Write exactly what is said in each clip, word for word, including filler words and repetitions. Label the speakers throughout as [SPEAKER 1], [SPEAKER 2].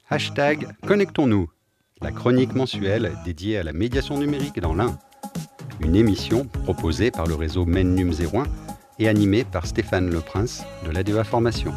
[SPEAKER 1] Hashtag Connectons-nous, la chronique mensuelle dédiée à la médiation numérique dans l'Ain. Une émission proposée par le réseau MENNUM zéro un et animée par Stéphane Leprince de l'A D E A Formation.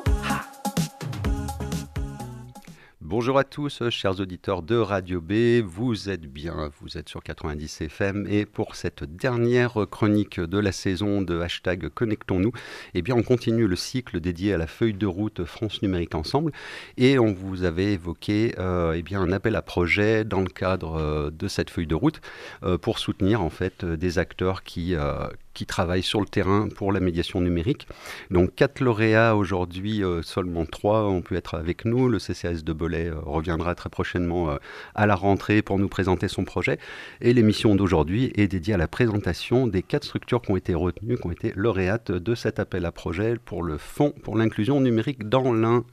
[SPEAKER 1] Bonjour à tous, chers auditeurs de Radio B, vous êtes bien, vous êtes sur quatre-vingt-dix F M et pour cette dernière chronique de la saison de Hashtag Connectons-nous, eh bien on continue le cycle dédié à la feuille de route France Numérique Ensemble et on vous avait évoqué euh, eh bien un appel à projet dans le cadre euh, de cette feuille de route euh, pour soutenir en fait des acteurs qui euh, qui travaillent sur le terrain pour la médiation numérique. Donc quatre lauréats aujourd'hui, euh, seulement trois ont pu être avec nous. Le C C A S de Belay euh, reviendra très prochainement euh, à la rentrée pour nous présenter son projet. Et l'émission d'aujourd'hui est dédiée à la présentation des quatre structures qui ont été retenues, qui ont été lauréates de cet appel à projet pour le Fonds pour l'inclusion numérique dans l'Ain.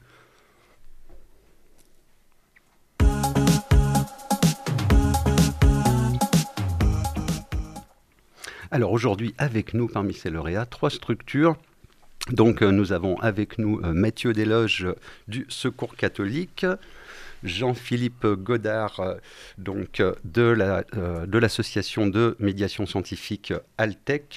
[SPEAKER 1] Alors aujourd'hui, avec nous, parmi ces lauréats, trois structures. Donc euh, nous avons avec nous euh, Mathieu Desloges euh, du Secours catholique, Jean-Philippe Godard euh, donc, euh, de, la, euh, de l'association de médiation scientifique Altec.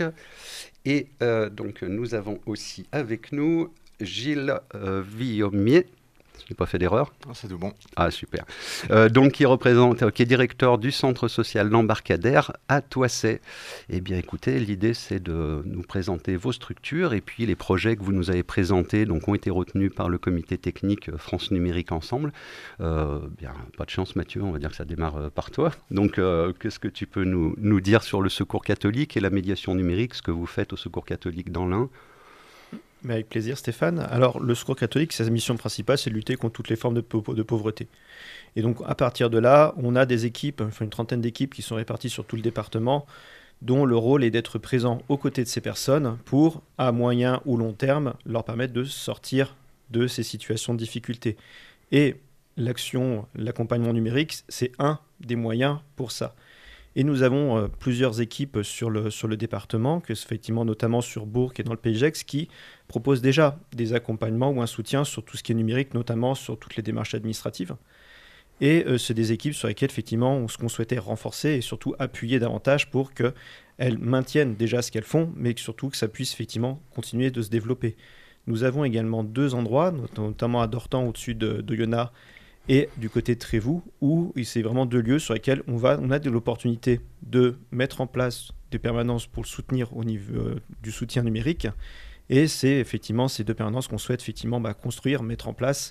[SPEAKER 1] Et euh, donc nous avons aussi avec nous Gilles euh, Villaumier. Je n'ai pas fait d'erreur.
[SPEAKER 2] Ah, c'est tout bon.
[SPEAKER 1] Ah, super. Euh, donc, qui représente, euh, qui est directeur du centre social L'Embarcadère à Toissay. Eh bien, écoutez, l'idée, c'est de nous présenter vos structures et puis les projets que vous nous avez présentés, donc, ont été retenus par le comité technique France Numérique Ensemble. Euh, bien, pas de chance, Mathieu, on va dire que ça démarre euh, par toi. Donc, euh, qu'est-ce que tu peux nous, nous dire sur le Secours catholique et la médiation numérique, ce que vous faites au Secours catholique dans l'Ain ?
[SPEAKER 3] Mais avec plaisir, Stéphane. Alors, le Secours catholique, sa mission principale, c'est de lutter contre toutes les formes de, pau- de pauvreté. Et donc, à partir de là, on a des équipes, enfin une trentaine d'équipes qui sont réparties sur tout le département, dont le rôle est d'être présent aux côtés de ces personnes pour, à moyen ou long terme, leur permettre de sortir de ces situations de difficulté. Et l'action, l'accompagnement numérique, c'est un des moyens pour ça. Et nous avons euh, plusieurs équipes sur le, sur le département, que effectivement notamment sur Bourg et dans le Pays de Gex, qui proposent déjà des accompagnements ou un soutien sur tout ce qui est numérique, notamment sur toutes les démarches administratives. Et euh, c'est des équipes sur lesquelles effectivement on, ce qu'on souhaitait renforcer et surtout appuyer davantage pour qu'elles maintiennent déjà ce qu'elles font, mais que surtout que ça puisse effectivement continuer de se développer. Nous avons également deux endroits, notamment à Dortan au-dessus de, de Yonah, et du côté de Trévoux, où c'est vraiment deux lieux sur lesquels on, va, on a de l'opportunité de mettre en place des permanences pour le soutenir au niveau euh, du soutien numérique. Et c'est effectivement ces deux permanences qu'on souhaite effectivement bah, construire, mettre en place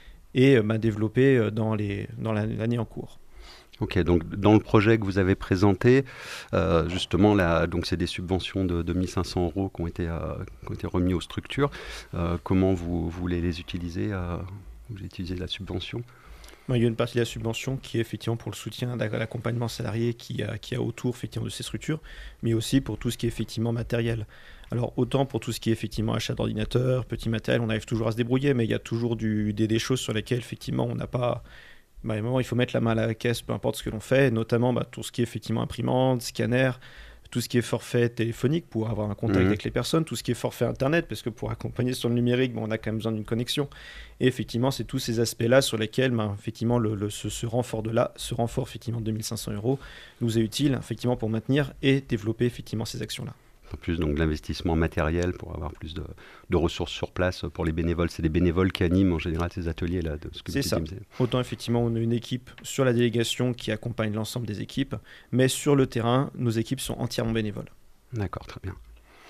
[SPEAKER 3] et bah, développer dans, les, dans l'année en cours.
[SPEAKER 1] Ok, donc dans le projet que vous avez présenté, euh, justement, là, donc c'est des subventions de, de mille cinq cents euros qui ont été, euh, qui ont été remis aux structures. Euh, comment vous, vous voulez les utiliser euh, Vous voulez utiliser la subvention ?
[SPEAKER 3] Il y a une partie de la subvention qui est effectivement pour le soutien à l'accompagnement salarié qui a, qui a autour effectivement de ces structures, mais aussi pour tout ce qui est effectivement matériel. Alors autant pour tout ce qui est effectivement achat d'ordinateur, petit matériel, on arrive toujours à se débrouiller, mais il y a toujours du, des, des choses sur lesquelles effectivement on n'a pas... Bah, à un moment, il faut mettre la main à la caisse, peu importe ce que l'on fait, notamment bah, tout ce qui est effectivement imprimante, scanner, tout ce qui est forfait téléphonique pour avoir un contact mmh. avec les personnes, tout ce qui est forfait Internet, parce que pour accompagner sur le numérique, bon, on a quand même besoin d'une connexion. Et effectivement, c'est tous ces aspects-là sur lesquels ben, effectivement, le, le, ce, ce renfort de là, ce renfort effectivement de deux mille cinq cents euros nous est utile effectivement, pour maintenir et développer effectivement ces actions-là.
[SPEAKER 1] En plus donc, de l'investissement matériel pour avoir plus de, de ressources sur place pour les bénévoles. C'est des bénévoles qui animent en général ces ateliers-là. De ce que
[SPEAKER 3] c'est ça. Disais. Autant effectivement, on a une équipe sur la délégation qui accompagne l'ensemble des équipes, mais sur le terrain, nos équipes sont entièrement bénévoles.
[SPEAKER 1] D'accord, très bien.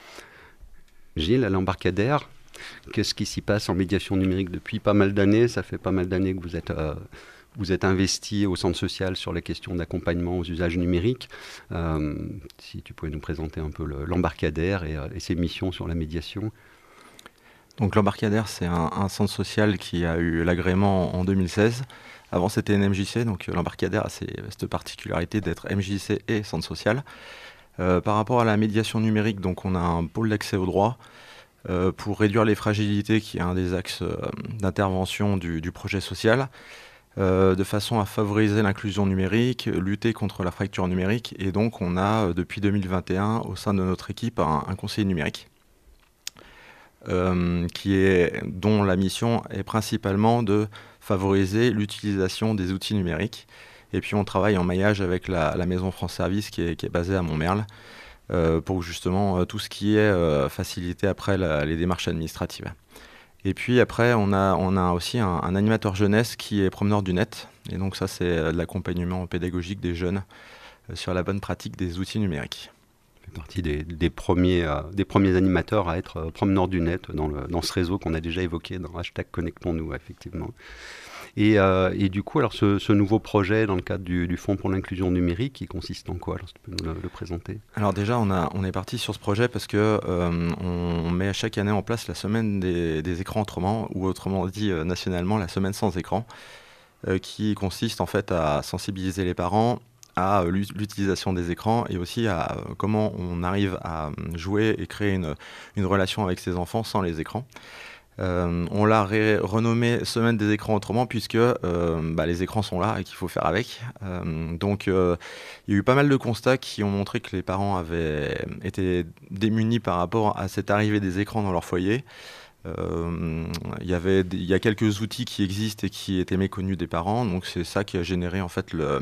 [SPEAKER 1] Gilles, à l'Embarcadère, qu'est-ce qui s'y passe en médiation numérique depuis pas mal d'années ? Ça fait pas mal d'années que vous êtes... Euh, Vous êtes investi au centre social sur les questions d'accompagnement aux usages numériques. Euh, si tu pouvais nous présenter un peu le, l'Embarcadère et, et ses missions sur la médiation.
[SPEAKER 2] Donc l'Embarcadère, c'est un, un centre social qui a eu l'agrément en deux mille seize. Avant, c'était une M J C, donc l'Embarcadère a cette particularité d'être M J C et centre social. Euh, par rapport à la médiation numérique, donc on a un pôle d'accès au droit euh, pour réduire les fragilités, qui est un des axes euh, d'intervention du, du projet social. Euh, de façon à favoriser l'inclusion numérique, lutter contre la fracture numérique. Et donc, on a, euh, depuis deux mille vingt et un, au sein de notre équipe, un, un conseiller numérique euh, qui est, dont la mission est principalement de favoriser l'utilisation des outils numériques. Et puis on travaille en maillage avec la, la maison France Service qui est, qui est basée à Montmerle euh, pour justement euh, tout ce qui est euh, facilité après la, les démarches administratives. Et puis après, on a, on a aussi un, un animateur jeunesse qui est promeneur du net. Et donc ça, c'est de l'accompagnement pédagogique des jeunes euh, sur la bonne pratique des outils numériques.
[SPEAKER 1] Ça fait partie des, des, premiers, euh, des premiers animateurs à être euh, promeneurs du net dans, le, dans ce réseau qu'on a déjà évoqué dans hashtag Connectons-nous, effectivement. Et, euh, et du coup, alors ce, ce nouveau projet dans le cadre du, du Fonds pour l'inclusion numérique, il consiste en quoi? Alors, tu peux nous le, le présenter?
[SPEAKER 2] Alors déjà, on, a, on est parti sur ce projet parce que euh, on met chaque année en place la semaine des, des écrans autrement, ou autrement dit euh, nationalement la semaine sans écran, euh, qui consiste en fait à sensibiliser les parents à l'utilisation des écrans et aussi à euh, comment on arrive à jouer et créer une, une relation avec ses enfants sans les écrans. Euh, on l'a ré- renommé Semaine des écrans autrement puisque euh, bah, les écrans sont là et qu'il faut faire avec. Euh, donc euh, il y a eu pas mal de constats qui ont montré que les parents avaient été démunis par rapport à cette arrivée des écrans dans leur foyer. Euh, il y avait des, il y a quelques outils qui existent et qui étaient méconnus des parents, donc c'est ça qui a généré en fait le,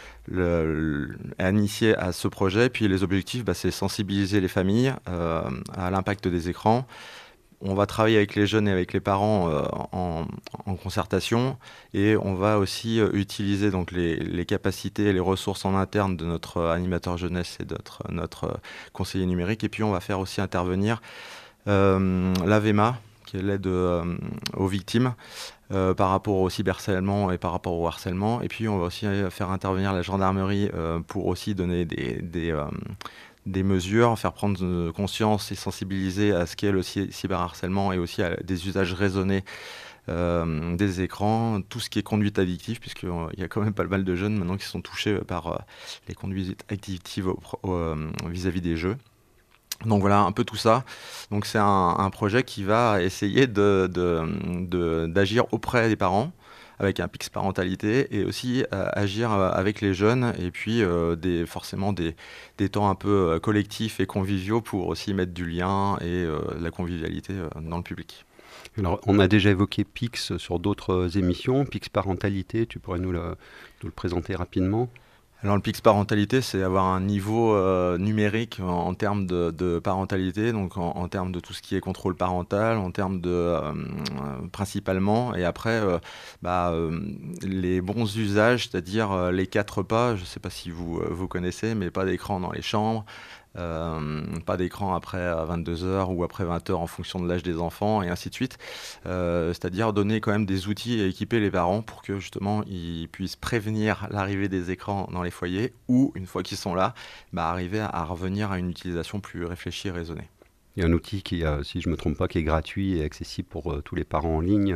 [SPEAKER 2] le, le initié à ce projet. Puis les objectifs, bah, c'est sensibiliser les familles euh, à l'impact des écrans. On va travailler avec les jeunes et avec les parents euh, en, en concertation et on va aussi euh, utiliser donc les, les capacités et les ressources en interne de notre animateur jeunesse et de notre, notre conseiller numérique. Et puis on va faire aussi intervenir euh, l'A V E M A, qui est l'aide euh, aux victimes, euh, par rapport au cyberharcèlement et par rapport au harcèlement. Et puis on va aussi faire intervenir la gendarmerie euh, pour aussi donner des... des euh, des mesures, faire prendre conscience et sensibiliser à ce qu'est le cyberharcèlement et aussi à des usages raisonnés euh, des écrans, tout ce qui est conduite addictive, puisqu'il y a quand même pas mal de jeunes maintenant qui sont touchés par euh, les conduites addictives au, au, euh, vis-à-vis des jeux. Donc voilà, un peu tout ça. Donc c'est un, un projet qui va essayer de, de, de, d'agir auprès des parents, avec un Pix parentalité, et aussi euh, agir euh, avec les jeunes, et puis euh, des, forcément des, des temps un peu euh, collectifs et conviviaux pour aussi mettre du lien et euh, de la convivialité euh, dans le public.
[SPEAKER 1] Alors, on a déjà évoqué Pix sur d'autres émissions. Pix parentalité, tu pourrais nous le, nous le présenter rapidement?
[SPEAKER 2] Alors le Pix parentalité, c'est avoir un niveau euh, numérique en, en termes de, de parentalité, donc en, en termes de tout ce qui est contrôle parental, en termes de euh, euh, principalement, et après euh, bah, euh, les bons usages, c'est-à-dire euh, les quatre pas. Je ne sais pas si vous euh, vous connaissez, mais pas d'écran dans les chambres. Euh, pas d'écran après vingt-deux heures ou après vingt heures en fonction de l'âge des enfants et ainsi de suite. Euh, c'est-à-dire donner quand même des outils et équiper les parents pour que justement ils puissent prévenir l'arrivée des écrans dans les foyers ou une fois qu'ils sont là, bah, arriver à, à revenir à une utilisation plus réfléchie et raisonnée.
[SPEAKER 1] Il y a un outil qui, euh, si je ne me trompe pas, qui est gratuit et accessible pour euh, tous les parents en ligne.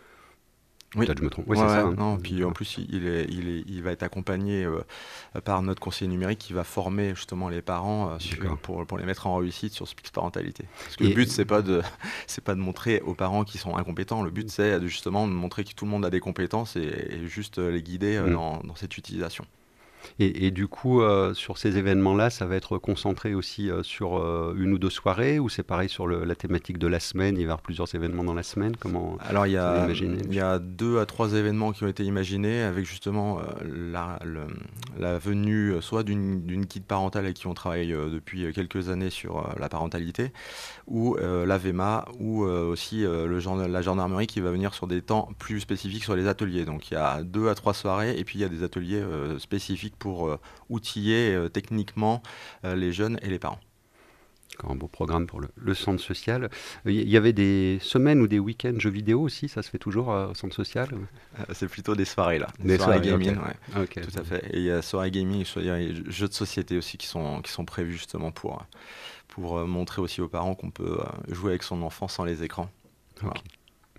[SPEAKER 2] Oui,
[SPEAKER 1] je me trompe. Oui,
[SPEAKER 2] ouais,
[SPEAKER 1] c'est
[SPEAKER 2] ouais,
[SPEAKER 1] ça. Hein.
[SPEAKER 2] Non, puis en plus, il, est, il, est, il va être accompagné euh, par notre conseiller numérique qui va former justement les parents euh, sur, pour, pour les mettre en réussite sur ce Pix parentalité. Parce que et le but, c'est pas de, c'est pas de montrer aux parents qui sont incompétents. Le but, c'est de, justement de montrer que tout le monde a des compétences et, et juste les guider euh, mmh. dans, dans cette utilisation.
[SPEAKER 1] Et, et du coup, euh, sur ces événements-là, ça va être concentré aussi euh, sur euh, une ou deux soirées, ou c'est pareil sur le, la thématique de la semaine? Il va y avoir plusieurs événements dans la semaine. Comment
[SPEAKER 2] Alors, il y, a, il y a deux à trois événements qui ont été imaginés avec justement euh, la, le, la venue soit d'une, d'une guide parentale avec qui on travaille euh, depuis quelques années sur euh, la parentalité, ou euh, l'A V E M A, ou euh, aussi euh, le genre, la gendarmerie qui va venir sur des temps plus spécifiques sur les ateliers. Donc, il y a deux à trois soirées, et puis il y a des ateliers euh, spécifiques pour euh, outiller euh, techniquement euh, les jeunes et les parents.
[SPEAKER 1] Encore un beau programme pour le, le centre social. Il y avait des semaines ou des week-ends jeux vidéo aussi, ça se fait toujours euh, au centre social?
[SPEAKER 2] euh, C'est plutôt des soirées là, des,
[SPEAKER 1] des
[SPEAKER 2] soirées,
[SPEAKER 1] soirées
[SPEAKER 2] gaming,
[SPEAKER 1] okay.
[SPEAKER 2] Ouais,
[SPEAKER 1] okay.
[SPEAKER 2] Tout à fait. Et il y a soirées gaming, il y a des jeux de société aussi qui sont, qui sont prévus justement pour, pour euh, montrer aussi aux parents qu'on peut euh, jouer avec son enfant sans les écrans. Voilà.
[SPEAKER 1] Okay.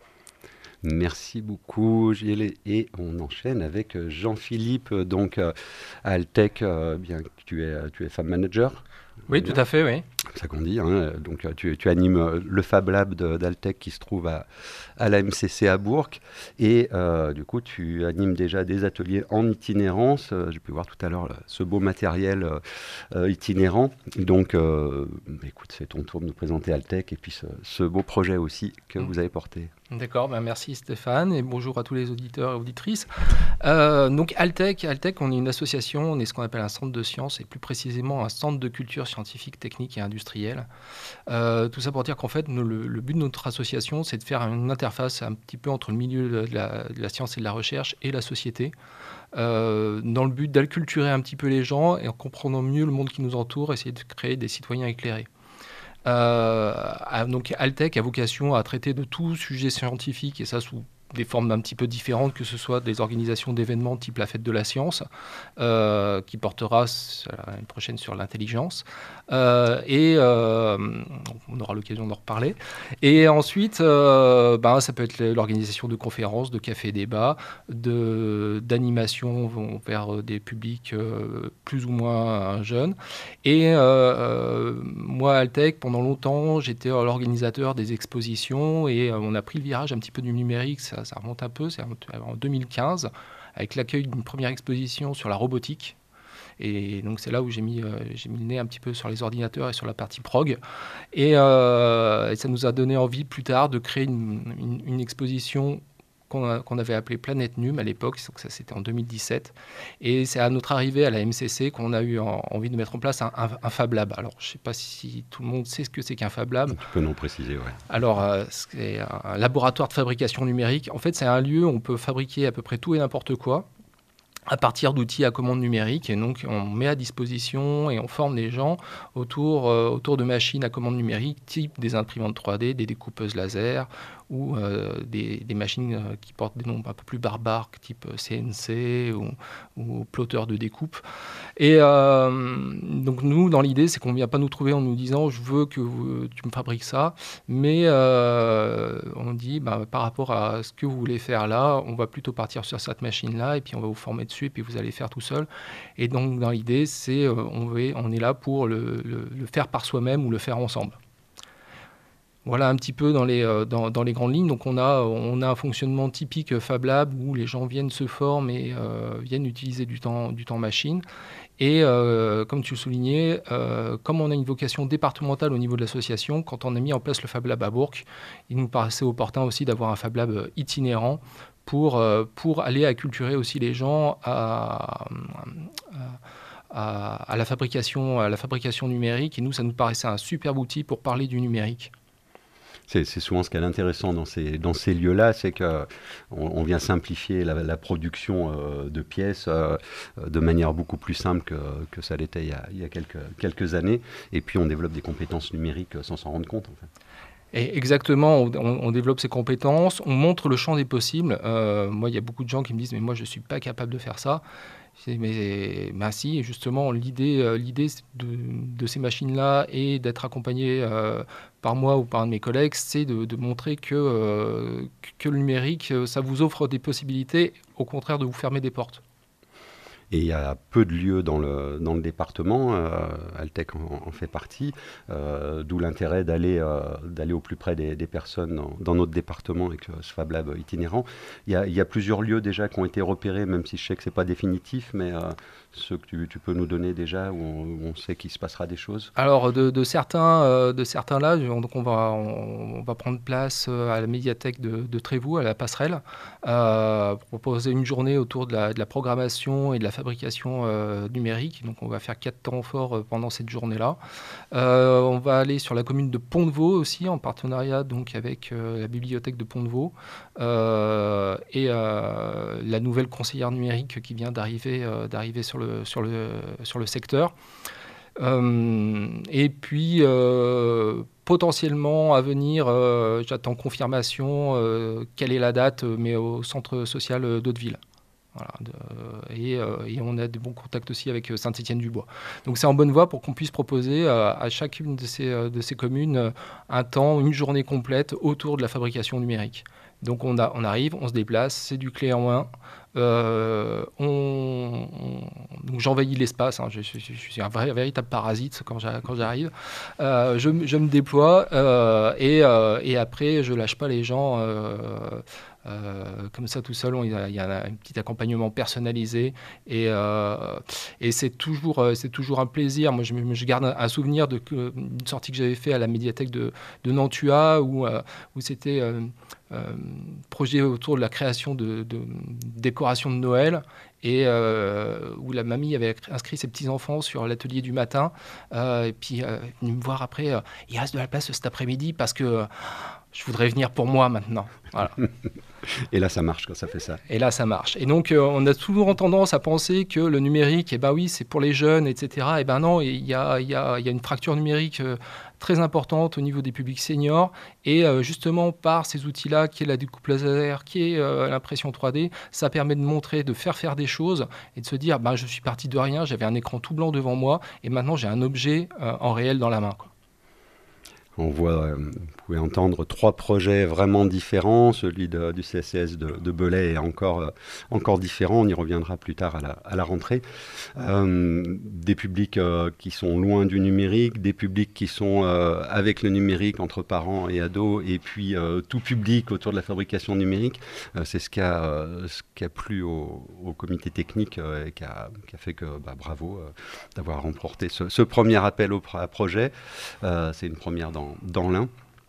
[SPEAKER 1] Merci beaucoup Gilles, et on enchaîne avec Jean-Philippe, donc euh, à Altec, euh, bien tu es tu es femme manager.
[SPEAKER 4] Oui, tout à fait, oui.
[SPEAKER 1] C'est ça qu'on dit. Hein. Donc, tu, tu animes le Fab Lab d'Altec qui se trouve à, à la M C C à Bourg. Et euh, du coup, tu animes déjà des ateliers en itinérance. Euh, J'ai pu voir tout à l'heure ce beau matériel euh, itinérant. Donc, euh, écoute, c'est ton tour de nous présenter Altec et puis ce, ce beau projet aussi que mmh. vous avez porté.
[SPEAKER 4] D'accord, ben merci Stéphane et bonjour à tous les auditeurs et auditrices. Euh, donc Altec, Altec, on est une association, on est ce qu'on appelle un centre de sciences et plus précisément un centre de culture scientifique, technique et industrielle. Euh, tout ça pour dire qu'en fait, nous, le, le but de notre association, c'est de faire une interface un petit peu entre le milieu de la, de la science et de la recherche et la société, euh, dans le but d'acculturer un petit peu les gens et en comprenant mieux le monde qui nous entoure, essayer de créer des citoyens éclairés. Euh, donc Altec a vocation à traiter de tout sujet scientifique et ça sous des formes un petit peu différentes, que ce soit des organisations d'événements type la fête de la science, euh, qui portera l'année prochaine sur l'intelligence, euh, et euh, on aura l'occasion d'en reparler. Et ensuite, euh, ben, ça peut être l'organisation de conférences, de cafés-débats, de, d'animations vers des publics euh, plus ou moins jeunes. Et euh, moi, Altec, pendant longtemps, j'étais l'organisateur des expositions et on a pris le virage un petit peu du numérique. Ça, ça remonte un peu, c'est en deux mille quinze, avec l'accueil d'une première exposition sur la robotique. Et donc c'est là où j'ai mis, euh, j'ai mis le nez un petit peu sur les ordinateurs et sur la partie prog. Et, euh, et ça nous a donné envie plus tard de créer une, une, une exposition qu'on, a, qu'on avait appelée Planète Num à l'époque, donc ça c'était en deux mille dix-sept. Et c'est à notre arrivée à la M C C qu'on a eu en, envie de mettre en place un, un, un Fab Lab. Alors je ne sais pas si tout le monde sait ce que c'est qu'un Fab Lab.
[SPEAKER 1] Tu peux nous préciser, oui.
[SPEAKER 4] Alors euh, c'est un laboratoire de fabrication numérique. En fait c'est un lieu où on peut fabriquer à peu près tout et n'importe quoi à partir d'outils à commande numérique. Et donc, on met à disposition et on forme les gens autour, euh, autour de machines à commande numérique, type des imprimantes trois D, des découpeuses laser ou euh, des, des machines euh, qui portent des noms un peu plus barbares, type C N C ou, ou plotter de découpe. Et euh, donc, nous, dans l'idée, c'est qu'on ne vient pas nous trouver en nous disant « je veux que vous, tu me fabriques ça », mais euh, on dit bah, « par rapport à ce que vous voulez faire là, on va plutôt partir sur cette machine-là et puis on va vous former dessus et puis vous allez faire tout seul ». Et donc, dans l'idée, c'est euh, on, veut, on est là pour le, le, le faire par soi-même ou le faire ensemble. Voilà un petit peu dans les, euh, dans, dans les grandes lignes. Donc on a, on a un fonctionnement typique Fab Lab où les gens viennent se former et euh, viennent utiliser du temps, du temps machine. Et euh, comme tu le soulignais, euh, comme on a une vocation départementale au niveau de l'association, quand on a mis en place le Fab Lab à Bourg, il nous paraissait opportun aussi d'avoir un Fab Lab itinérant pour, euh, pour aller acculturer aussi les gens à... à À la, fabrication, à la fabrication numérique. Et nous, ça nous paraissait un superbe outil pour parler du numérique.
[SPEAKER 1] C'est, c'est souvent ce qu'il y a d'intéressant dans ces, dans ces lieux-là, c'est qu'on on vient simplifier la, la production euh, de pièces euh, de manière beaucoup plus simple que, que ça l'était il y a, il y a quelques, quelques années. Et puis on développe des compétences numériques sans s'en rendre compte, en fait.
[SPEAKER 4] Et exactement, on, on développe ses compétences, on montre le champ des possibles. Euh, moi, il y a beaucoup de gens qui me disent « mais moi, je ne suis pas capable de faire ça ». Mais ben si, justement, l'idée, euh, l'idée de, de ces machines-là et d'être accompagné euh, par moi ou par un de mes collègues, c'est de, de montrer que, euh, que le numérique, ça vous offre des possibilités, au contraire de vous fermer des portes.
[SPEAKER 1] Et il y a peu de lieux dans le, dans le département, euh, Altec en, en fait partie, euh, d'où l'intérêt d'aller, euh, d'aller au plus près des, des personnes dans, dans notre département avec ce Fab Lab itinérant. Il y, a, il y a plusieurs lieux déjà qui ont été repérés, même si je sais que ce n'est pas définitif, mais euh, ceux que tu, tu peux nous donner déjà, où on, où on sait qu'il se passera des choses.
[SPEAKER 4] Alors de, de, certains, euh, de certains là, donc on, va, on, on va prendre place à la médiathèque de, de Trévoux, à la Passerelle, euh, pour proposer une journée autour de la, de la programmation et de la fabrication euh, numérique. Donc on va faire quatre temps forts euh, pendant cette journée-là. Euh, on va aller sur la commune de Pont-de-Vaux aussi, en partenariat donc, avec euh, la bibliothèque de Pont-de-Vaux euh, et euh, la nouvelle conseillère numérique qui vient d'arriver, euh, d'arriver sur, le, sur, le, sur le secteur. Euh, et puis euh, potentiellement à venir, euh, j'attends confirmation, euh, quelle est la date, mais au centre social d'Hauteville. Voilà, de, et, euh, et on a de bons contacts aussi avec Saint-Étienne-du-Bois. Donc c'est en bonne voie pour qu'on puisse proposer euh, à chacune de ces, de ces communes un temps, une journée complète autour de la fabrication numérique. Donc on, a, on arrive, on se déplace, c'est du clé en main. Euh, on, on, donc j'envahis l'espace, hein, je, je, je suis un vrai, véritable parasite quand j'arrive. Euh, je, je me déploie euh, et, euh, et après je lâche pas les gens euh, euh, comme ça tout seul. Il y a, il y a un petit accompagnement personnalisé et, euh, et c'est toujours, c'est toujours un plaisir. Moi je, je garde un, un souvenir d'une sortie que j'avais fait à la médiathèque de, de Nantua où, euh, où c'était euh, Euh, projet autour de la création de, de décorations de Noël et euh, où la mamie avait inscrit ses petits-enfants sur l'atelier du matin euh, et puis euh, venu me voir après, euh, il reste de la place cet après-midi parce que euh, je voudrais venir pour moi maintenant. Voilà.
[SPEAKER 1] Et là, ça marche quand ça fait ça.
[SPEAKER 4] Et là, ça marche. Et donc, euh, on a toujours tendance à penser que le numérique, eh ben oui, c'est pour les jeunes, et cetera. Et ben non, il y a, y a, y a une fracture numérique euh, très importante au niveau des publics seniors. Et euh, justement, par ces outils-là, qui est la découpe laser, qui est euh, l'impression trois D, ça permet de montrer, de faire faire des choses et de se dire, ben, je suis parti de rien, j'avais un écran tout blanc devant moi, et maintenant j'ai un objet euh, en réel dans la main, quoi.
[SPEAKER 1] On voit, euh, vous pouvez entendre trois projets vraiment différents. Celui de, du C S C S de, de Belay est encore, euh, encore différent. On y reviendra plus tard à la, à la rentrée. Euh, des publics euh, qui sont loin du numérique, des publics qui sont euh, avec le numérique entre parents et ados, et puis euh, tout public autour de la fabrication numérique. Euh, c'est ce qui a, euh, ce qui a plu au, au comité technique euh, et qui a, qui a fait que bah, bravo euh, d'avoir remporté ce, ce premier appel au à projet. Euh, c'est une première dans dans l'Ain.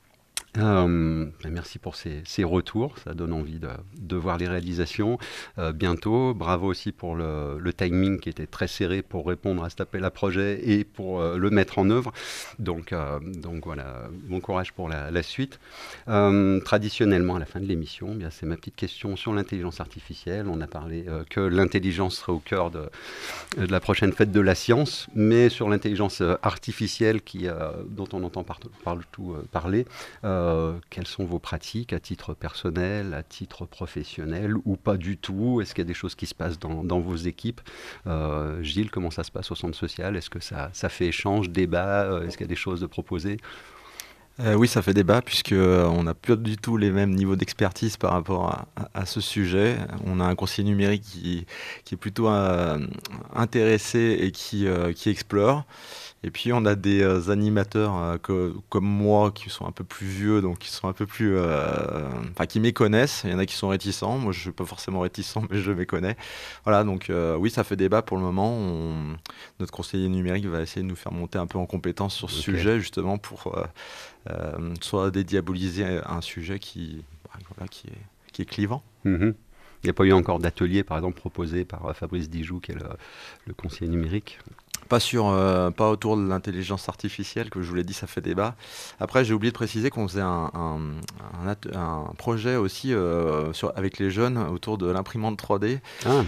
[SPEAKER 1] Euh, merci pour ces, ces retours, ça donne envie de, de voir les réalisations euh, bientôt. Bravo aussi pour le, le timing qui était très serré pour répondre à cet appel à projet et pour euh, le mettre en œuvre. Donc, euh, donc voilà, bon courage pour la, la suite. Euh, traditionnellement, à la fin de l'émission, bien, c'est ma petite question sur l'intelligence artificielle. On a parlé euh, que l'intelligence serait au cœur de, de la prochaine fête de la science, mais sur l'intelligence artificielle qui, euh, dont on entend partout, partout euh, parler, euh, Euh, quelles sont vos pratiques à titre personnel, à titre professionnel ou pas du tout? Est-ce qu'il y a des choses qui se passent dans, dans vos équipes? euh, Gilles, comment ça se passe au centre social? Est-ce que ça, ça fait échange, débat? Est-ce qu'il y a des choses de proposer?
[SPEAKER 2] Euh, oui, ça fait débat puisque euh, on n'a plus du tout les mêmes niveaux d'expertise par rapport à, à, à ce sujet. On a un conseiller numérique qui, qui est plutôt euh, intéressé et qui, euh, qui explore. Et puis on a des euh, animateurs euh, que, comme moi qui sont un peu plus vieux, donc qui sont un peu plus, euh, enfin qui méconnaissent. Il y en a qui sont réticents. Moi, je suis pas forcément réticent, mais je méconnais. Voilà, donc euh, oui, ça fait débat pour le moment. On... Notre conseiller numérique va essayer de nous faire monter un peu en compétence sur ce okay. sujet, justement pour euh, euh, soit dédiaboliser un sujet qui, bah, voilà, qui est, qui est clivant.
[SPEAKER 1] Mm-hmm. Il n'y a pas eu encore d'atelier, par exemple, proposé par Fabrice Dijoux, qui est le, le conseiller numérique?
[SPEAKER 2] Pas sur, euh, pas autour de l'intelligence artificielle, que je vous l'ai dit, ça fait débat. Après, j'ai oublié de préciser qu'on faisait un, un, un, un projet aussi euh, sur, avec les jeunes autour de l'imprimante trois D.
[SPEAKER 1] Ah.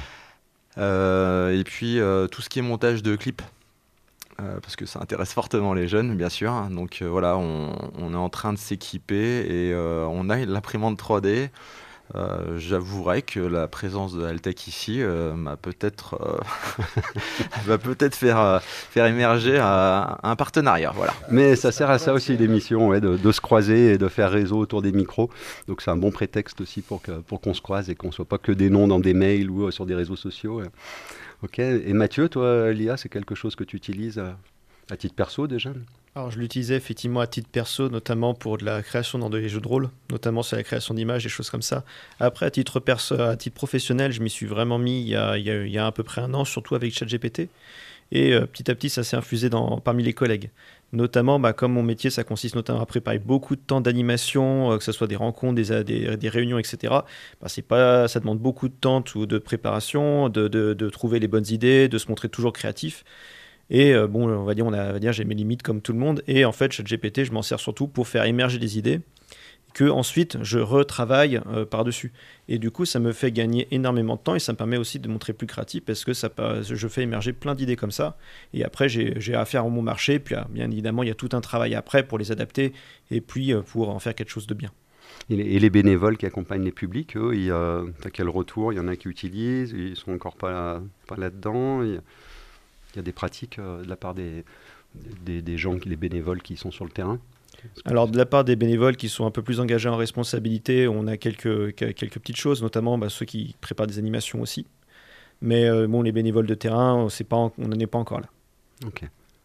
[SPEAKER 2] Euh, et puis, euh, tout ce qui est montage de clips. Euh, parce que ça intéresse fortement les jeunes, bien sûr. Donc euh, voilà, on, on est en train de s'équiper et euh, on a l'imprimante trois D. Euh, j'avouerai que la présence de Altec ici euh, m'a peut-être euh, va peut-être faire, euh, faire émerger un, un partenariat. Voilà.
[SPEAKER 1] Mais ça sert à ça aussi l'émission, ouais, de, de se croiser et de faire réseau autour des micros. Donc c'est un bon prétexte aussi pour, que, pour qu'on se croise et qu'on ne soit pas que des noms dans des mails ou euh, sur des réseaux sociaux. Ouais. Ok. Et Mathieu, toi, l'I A, c'est quelque chose que tu utilises à, à titre perso déjà?
[SPEAKER 3] Alors, je l'utilisais effectivement à titre perso, notamment pour de la création dans des jeux de rôle, notamment sur la création d'images, des choses comme ça. Après, à titre, perso, à titre professionnel, je m'y suis vraiment mis il y, a, il, y a, il y a à peu près un an, surtout avec ChatGPT. Et euh, petit à petit, ça s'est infusé dans, parmi les collègues. Notamment, bah, comme mon métier, ça consiste notamment à préparer beaucoup de temps d'animation, euh, que ce soit des rencontres, des, des, des réunions, et cetera. Bah, c'est pas, ça demande beaucoup de temps tout, de préparation, de, de, de trouver les bonnes idées, de se montrer toujours créatif. Et euh, bon, on va dire, on a, on va dire, j'ai mes limites comme tout le monde. Et en fait, ChatGPT, je m'en sers surtout pour faire émerger des idées que ensuite je retravaille euh, par-dessus. Et du coup, ça me fait gagner énormément de temps et ça me permet aussi de montrer plus créatif parce que ça, je fais émerger plein d'idées comme ça. Et après, j'ai, j'ai affaire à mon marché. Puis, bien évidemment, il y a tout un travail après pour les adapter et puis euh, pour en faire quelque chose de bien.
[SPEAKER 1] Et les, et les bénévoles qui accompagnent les publics, eux, il y a, t'as quel retour? Il y en a qui utilisent, ils sont encore pas, là, pas là-dedans. Il y a... Il y a des pratiques euh, de la part des, des, des gens, des bénévoles qui sont sur le terrain?
[SPEAKER 3] Alors, de la part des bénévoles qui sont un peu plus engagés en responsabilité, on a quelques, quelques petites choses, notamment bah, ceux qui préparent des animations aussi. Mais euh, bon, les bénévoles de terrain, c'est pas en, on n'en est pas encore là.
[SPEAKER 1] Ok.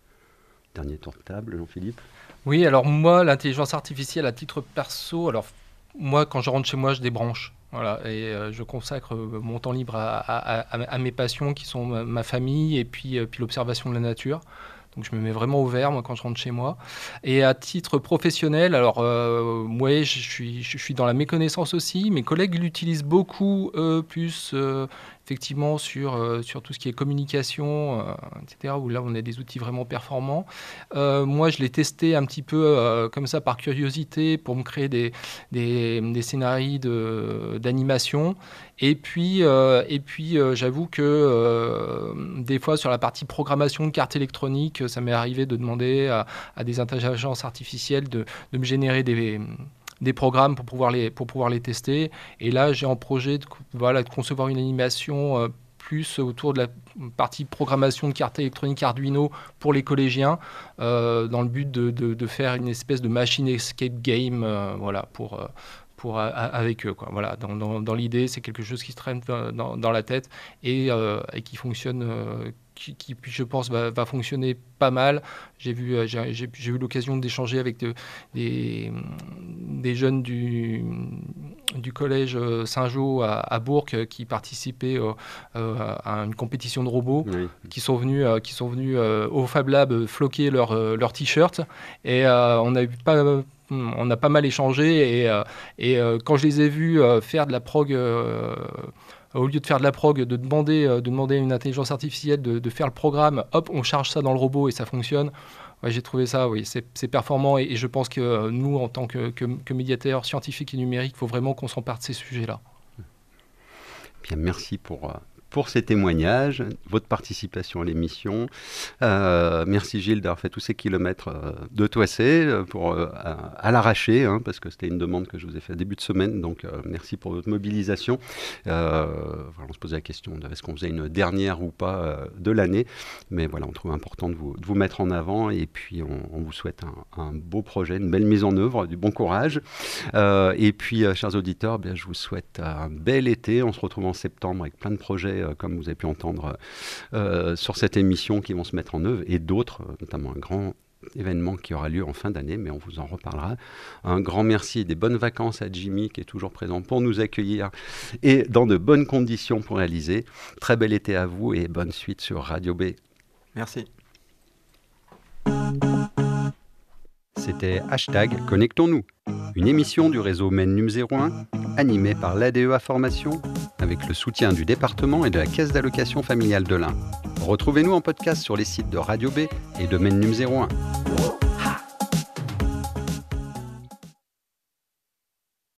[SPEAKER 1] Dernier tour de table, Jean-Philippe.
[SPEAKER 4] Oui, alors moi, l'intelligence artificielle à titre perso, alors moi, quand je rentre chez moi, je débranche. Voilà, et euh, je consacre euh, mon temps libre à, à, à, à mes passions qui sont ma, ma famille et puis, euh, puis l'observation de la nature. Donc je me mets vraiment au vert, moi, quand je rentre chez moi. Et à titre professionnel, alors, euh, ouais, je suis, je suis dans la méconnaissance aussi. Mes collègues l'utilisent beaucoup, eux, plus, euh, effectivement, sur, euh, sur tout ce qui est communication, euh, et cetera, où là, on a des outils vraiment performants. Euh, moi, je l'ai testé un petit peu euh, comme ça, par curiosité, pour me créer des, des, des scénarios de, d'animation. Et puis, euh, et puis euh, j'avoue que euh, des fois, sur la partie programmation de cartes électroniques, ça m'est arrivé de demander à, à des intelligences artificielles de, de me générer des, des programmes pour pouvoir, les, pour pouvoir les tester. Et là, j'ai en projet de, voilà, de concevoir une animation euh, plus autour de la partie programmation de cartes électroniques Arduino pour les collégiens, euh, dans le but de, de, de faire une espèce de machine escape game, euh, voilà, pour... Euh, Pour, euh, avec eux, quoi. Voilà, dans, dans, dans l'idée, c'est quelque chose qui se traîne dans, dans la tête et, euh, et qui fonctionne, euh, qui, qui, je pense, va, va fonctionner pas mal. J'ai vu, euh, j'ai, j'ai, j'ai eu l'occasion d'échanger avec de, des, des jeunes du, du collège Saint-Jean à, à Bourg qui participaient euh, euh, à une compétition de robots, oui. qui sont venus, euh, qui sont venus euh, au Fab Lab floquer leur, euh, leur t-shirt et euh, on a eu pas On a pas mal échangé et, euh, et euh, quand je les ai vus euh, faire de la prog, euh, au lieu de faire de la prog, de demander, euh, de demander à une intelligence artificielle de, de faire le programme, hop, on charge ça dans le robot et ça fonctionne. Ouais, j'ai trouvé ça, oui, c'est, c'est performant et, et je pense que euh, nous, en tant que, que, que médiateurs scientifiques et numériques, il faut vraiment qu'on s'empare de ces sujets-là.
[SPEAKER 1] Bien, merci pour... Euh... pour ces témoignages, votre participation à l'émission. Euh, merci Gilles d'avoir fait tous ces kilomètres euh, de Toissé pour, euh, à, à l'arracher, hein, parce que c'était une demande que je vous ai fait début de semaine, donc euh, merci pour votre mobilisation. Euh, voilà, on se posait la question de est-ce qu'on faisait une dernière ou pas euh, de l'année, mais voilà, on trouve important de vous, de vous mettre en avant et puis on, on vous souhaite un, un beau projet, une belle mise en œuvre, du bon courage. Euh, et puis, euh, chers auditeurs, bien, je vous souhaite un bel été. On se retrouve en septembre avec plein de projets comme vous avez pu entendre euh, sur cette émission qui vont se mettre en œuvre et d'autres, notamment un grand événement qui aura lieu en fin d'année, mais on vous en reparlera. Un grand merci et des bonnes vacances à Jimmy qui est toujours présent pour nous accueillir et dans de bonnes conditions pour réaliser. Très bel été à vous et bonne suite sur Radio B.
[SPEAKER 2] Merci.
[SPEAKER 1] C'était Hashtag Connectons-nous, une émission du réseau M E N numéro un, animée par l'A D E A Formation, avec le soutien du département et de la Caisse d'allocation familiale de l'Ain. Retrouvez-nous en podcast sur les sites de Radio B et de M E N numéro un.